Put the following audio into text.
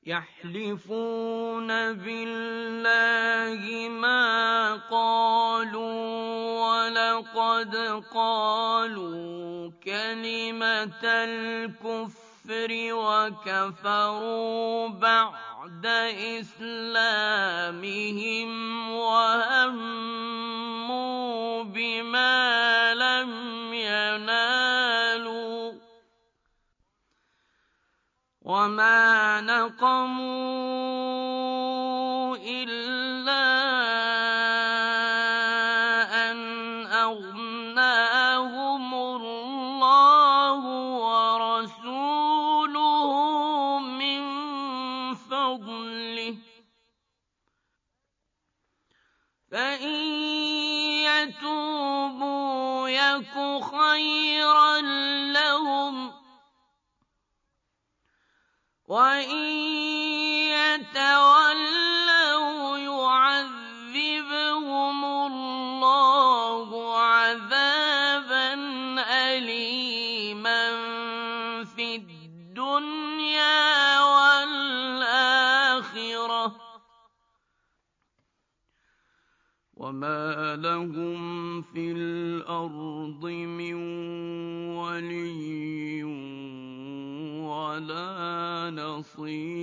يحلفون بالله ما قالوا ولقد قالوا كلمة الكفر وكفروا بعد إسلامهم وهموا بما لم ينالوا وما نقموا إلا أن أغناهم الله ورسوله من فضله فإن يتوبوا يك خيرا لهم وإن يتولوا يعذبهم الله عذابا أليما في الدنيا والآخرة وما لهم في الأرض من ولي ولا نصير